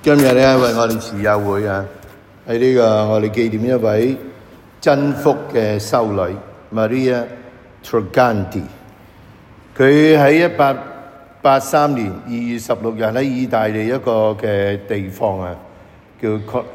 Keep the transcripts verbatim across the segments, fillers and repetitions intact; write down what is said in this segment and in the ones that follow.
今日咧為我哋慈幼會啊，喺呢個我哋紀念一位真福嘅修女 Maria Truganti。佢喺一八八三年二月十六日喺意大利一個嘅地方啊，叫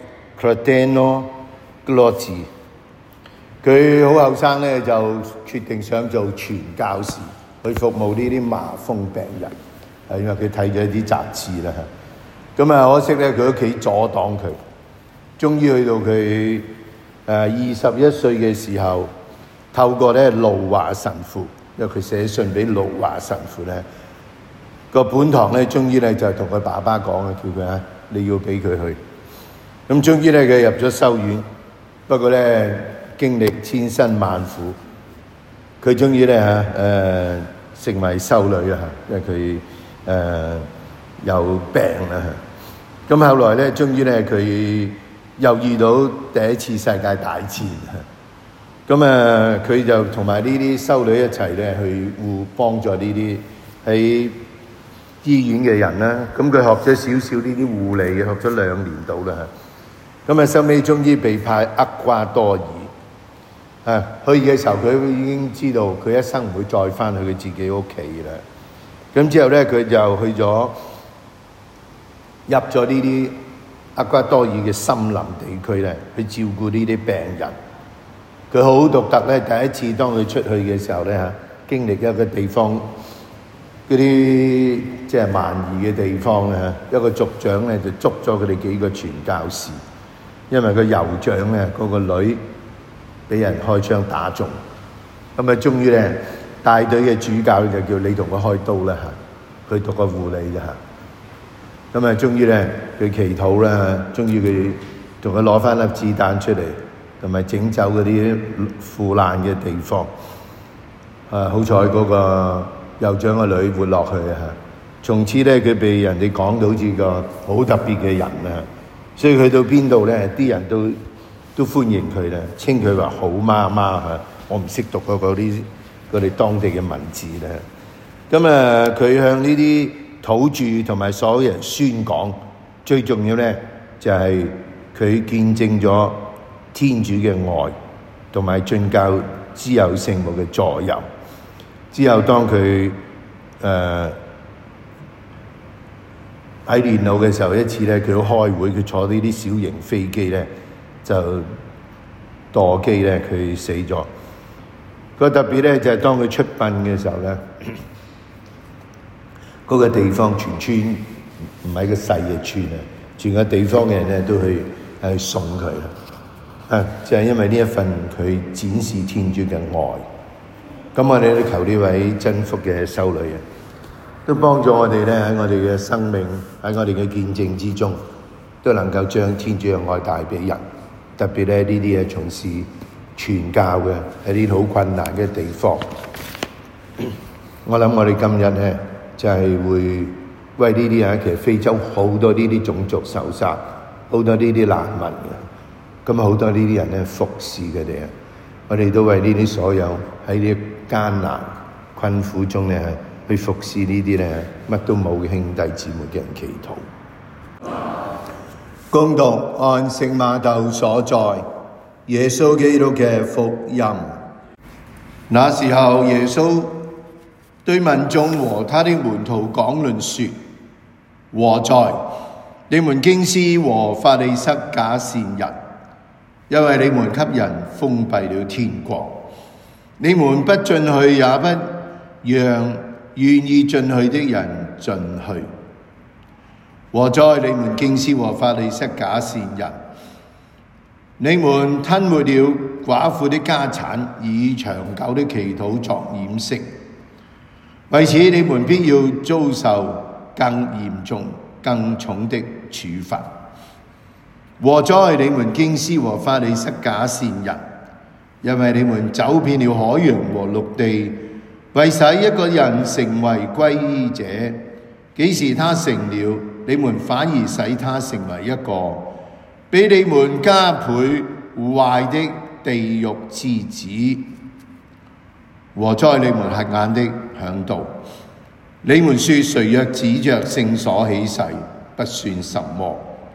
Crotone Glozzi。佢好後生咧，就決定想做傳教士，去服務呢啲麻風病人。係因為佢睇咗一啲雜誌啦。咁啊，可惜咧，佢屋企阻擋佢。終於去到佢誒二十一歲嘅時候，透過咧路華神父，因為佢寫信俾路華神父咧，個本堂咧，終於咧就同佢爸爸講啊，叫佢啊，你要俾佢去。咁終於咧，佢入咗修院，不過咧經歷千辛萬苦，佢終於咧嚇誒成為修女啊，因為佢誒、呃、有病啦。咁後來咧，終於咧佢又遇到第一次世界大戰。咁啊，佢就同埋呢啲修女一齊咧去互幫助呢啲喺醫院嘅人啦。咁佢學咗少少呢啲護理，學咗兩年到啦。咁啊，收尾終於被派厄瓜多爾。啊，去嘅時候佢已經知道佢一生唔會再翻去佢自己屋企啦。咁之後咧，佢就去咗。入咗呢啲厄瓜多爾嘅森林地區咧，去照顧呢啲病人。佢好獨特咧，第一次當佢出去嘅時候咧嚇，經歷一個地方嗰啲即係蠻夷嘅地方咧，一個族長咧就捉咗佢哋幾個傳教士，因為個酋長咧嗰個女俾人開槍打中，咁啊終於咧帶隊嘅主教就叫你同佢開刀啦嚇，佢讀個護理啫嚇。咁啊，終於咧，佢祈禱啦，終於佢同佢攞翻粒子彈出嚟，同埋整走嗰啲腐爛嘅地方。啊，好彩嗰個酋長個女活落去啊！從此咧，佢被人哋講到好似個好特別嘅人啊，所以去到邊度咧，啲人都都歡迎佢啦，稱佢話好媽媽嚇。我唔識讀嗰嗰啲佢哋當地嘅文字咧。咁啊，佢向呢啲土著同埋所有人宣講，最重要咧就係佢見證咗天主嘅愛，同埋進教之友聖母嘅助佑。之後當佢誒喺年老嘅時候，一次咧佢開會，佢坐呢啲小型飛機咧就墮機咧，佢死咗。個特別咧就係當佢出殯嘅時候咧。嗰個地方全村唔係個細嘅村啊，全個地方嘅人咧都去去送佢啊！就係、是、因為呢一份佢展示天主嘅愛。咁我哋都求呢位真福嘅修女啊，都幫助我哋咧喺我哋嘅生命，喺我哋嘅見證之中，都能夠將天主嘅愛帶俾人。特別咧呢啲係從事傳教嘅喺呢啲好困難嘅地方。我諗我哋今日咧。就係會為呢啲啊，其實非洲好多呢啲種族受殺，好多呢啲難民嘅，咁好多呢啲人咧服侍佢哋啊，我哋都為呢啲所有喺呢艱難困苦中咧去服侍呢啲咧乜都冇嘅兄弟姊妹嘅人祈禱。恭讀按聖瑪竇所載耶穌基督嘅福音。那時候耶穌對民眾和他的門徒講論說：禍哉！你們經師和法利塞假善人，因為你們給人封閉了天國，你們不進去，也不讓願意進去的人進去。禍哉！你們經師和法利塞假善人，你們吞沒了寡婦的家產，以長久的祈禱作掩飾。為此，你們必要遭受更嚴重、更重的處罰。禍哉！你們經師和法利塞假善人，因為你們走遍了海洋和陸地，為使一個人成為皈依者。幾時他成了，你們反而使他成為一個比你們加倍壞的地獄之子。禍哉！你們瞎眼的嚮導，你們說誰若指着聖所起誓，不算什麼，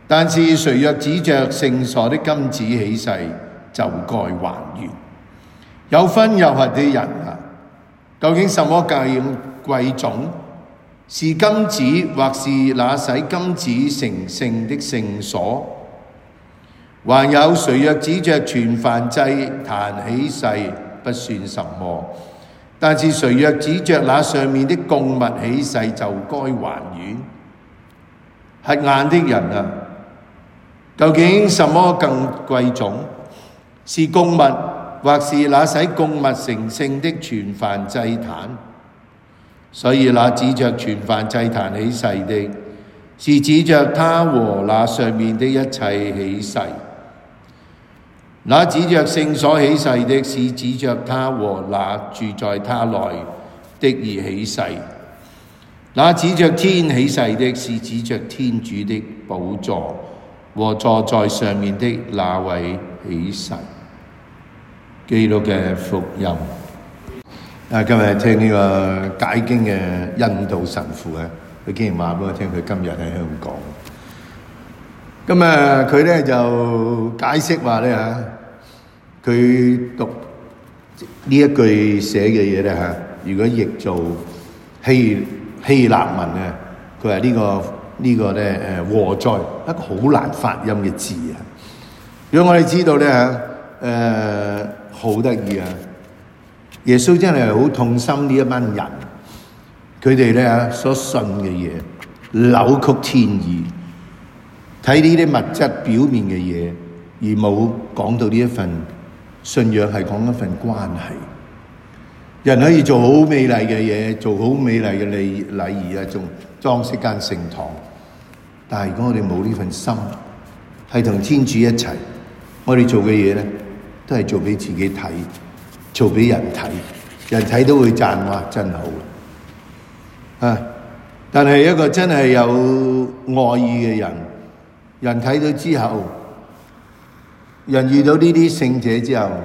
但是誰若指着聖所的金子起誓，就該還願。有分有合的人啊，究竟什麼更貴重？是金子，或是那使金子成聖的聖所？還有誰若指着全燔祭壇起誓，不算什麼？但是誰若指着那上面的供物起誓，就該還願。瞎眼的人啊，究竟什麼更貴重？是供物，或是那使供物成聖的全燔祭壇？所以那指着全燔祭壇起誓的，是指着他和那上面的一切起誓；那指着聖所起誓的，是指着他和那住在他內的而起誓；那指着天起誓的，是指着天主的寶座和坐在上面的那位起誓。基督嘅福音。啊！今日聽呢個解經嘅印度神父咧，佢竟然話俾我聽，佢今日喺香港。咁啊，佢咧就解釋話咧嚇，佢讀呢一句寫嘅嘢咧嚇，如果譯做希希臘文咧，佢話呢個呢個咧誒禍哉，一個好難發音嘅字啊！如果我哋知道咧嚇，誒好得意啊！耶穌真係好痛心呢一班人，佢哋咧所信嘅嘢扭曲天意，睇呢啲物質表面嘅嘢，而冇講到呢一份信仰係講一份關係。人可以做好美麗嘅嘢，做好美麗嘅禮禮儀啊，仲裝飾間聖堂，但係如果我哋冇呢份心，係同天主一齊，我哋做嘅嘢咧都係做俾自己睇。做俾人睇，人睇都會讚，哇！真好啊！但係一個真係有愛意嘅人，人睇到之後，人遇到呢啲聖者之後，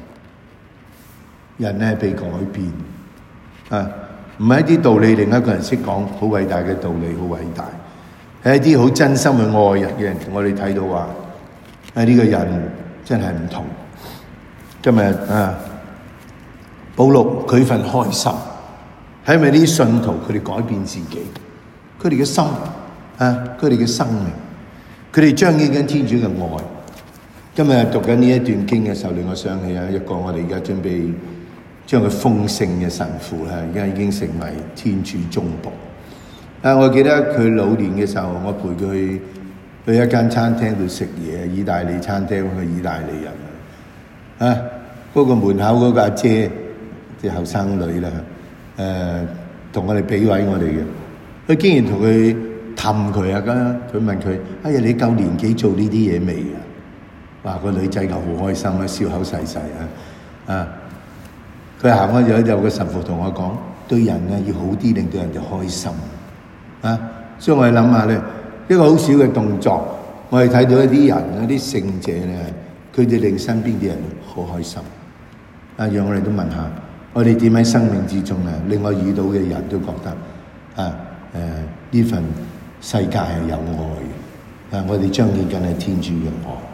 人咧被改變啊！唔係一啲道理，另一個人識講好偉大嘅道理，好偉大，係一啲好真心去愛人嘅人，我哋睇到話，啊呢個人真係唔同。今日啊〜保祿佢份開心，係因為呢啲信徒佢哋改變自己，佢哋嘅心啊，佢哋嘅生命，佢哋彰顯緊天主嘅愛。今日讀緊呢一段經嘅時候，令我想起啊一個我哋而家準備將佢封聖嘅神父啦，而家已經成為天主忠僕。啊，我記得佢老年嘅時候，我陪佢去去一間餐廳度食嘢，意大利餐廳，佢意大利人啊，嗰個門口嗰個阿姐。啲後生女啦，誒、呃、同我哋俾位我哋嘅，佢竟然同佢氹佢啊！咁佢問佢：哎呀，你夠年紀做呢啲嘢未啊？哇！個女仔就好開心啊，笑口細細啊！啊，佢行開咗，有個神父同我講：對人啊要好啲，令到人哋開心啊！所以我哋諗下咧，一個好少嘅動作，我哋睇到一啲人，一啲聖者咧，佢哋令身邊啲人好開心啊！讓我哋都問下。我哋點喺生命之中啊，令我遇到嘅人都覺得啊，誒呢份世界係有愛嘅，啊我哋彰顯緊係天主嘅愛。